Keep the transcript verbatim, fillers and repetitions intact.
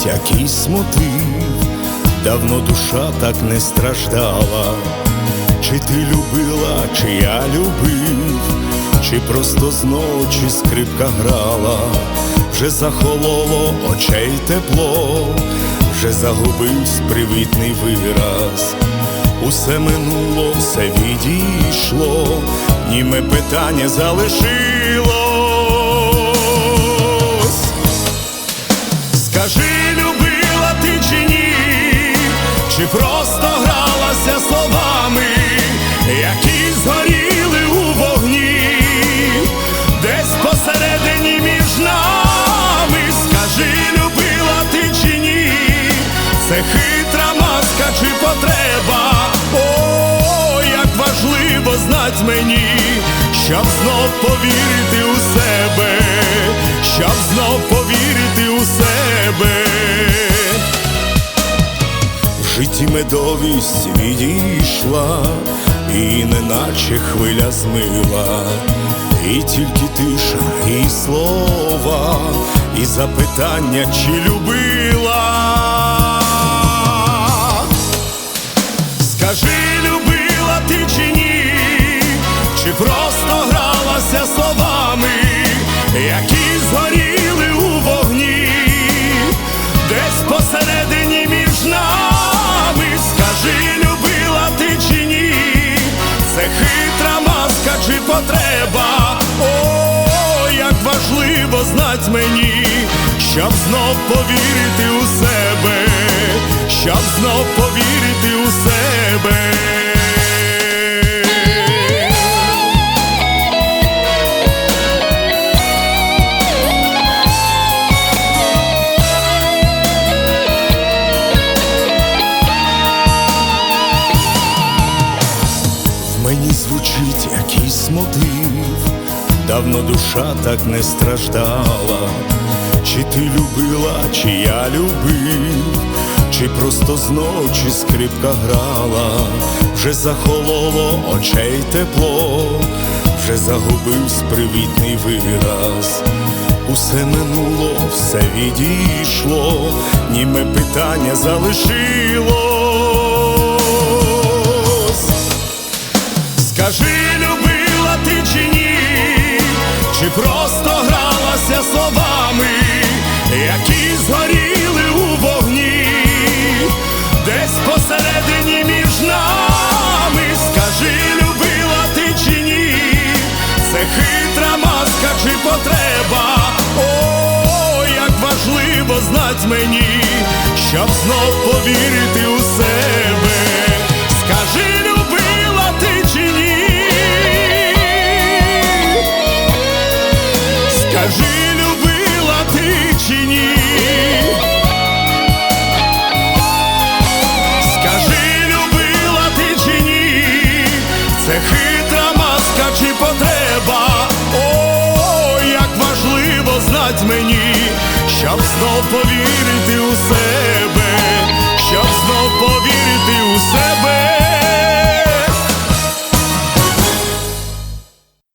якийсь мотив, давно душа так не страждала. Чи ти любила, чи я любив, чи просто зночі скрипка грала. Вже захололо очей тепло, вже загубився привітний вираз. Усе минуло, все відійшло, німе питання залишилось. Скажи, любила ти чи ні, чи просто гралася словами, які згоріли у вогні, десь посередині між нами. Скажи, любила ти чи ні, це хитра маска чи потреба? О, як важливо знать мені, щоб знов повірити у себе, щоб знов повірити у себе. В житті медовість відійшла, і неначе хвиля змила, і тільки тиша, і слова, і запитання, чи любила. Скажи, любила ти чи ні, чи просто гралася словами, які згоріли у вогні, десь посередині між нами. Скажи, любила ти чи ні, це хитра маска чи потреба? О, як важливо знать мені, щоб знов повірити у себе, щоб знов повірити у себе. В мені звучить якийсь мотив, давно душа так не страждала. Чи ти любила, чи я любив, чи просто зночі скрипка грала. Вже захололо очей тепло, вже загубився привітний вираз. Усе минуло, все відійшло, німе питання залишилось. Скажи, любила ти чи ні, чи просто гралася словами, які згоріли у вогні, десь посередині між нами. Скажи, любила ти чи ні, це хитра маска чи потреба? О, як важливо знать мені, щоб знов повірити у себе. Скажи, любила ти чи ні, скажи, любила ти чи ні, скажи, любила ти чи ні, це хитра маска чи потреба? О, як важливо знать мені, щоб знов повірити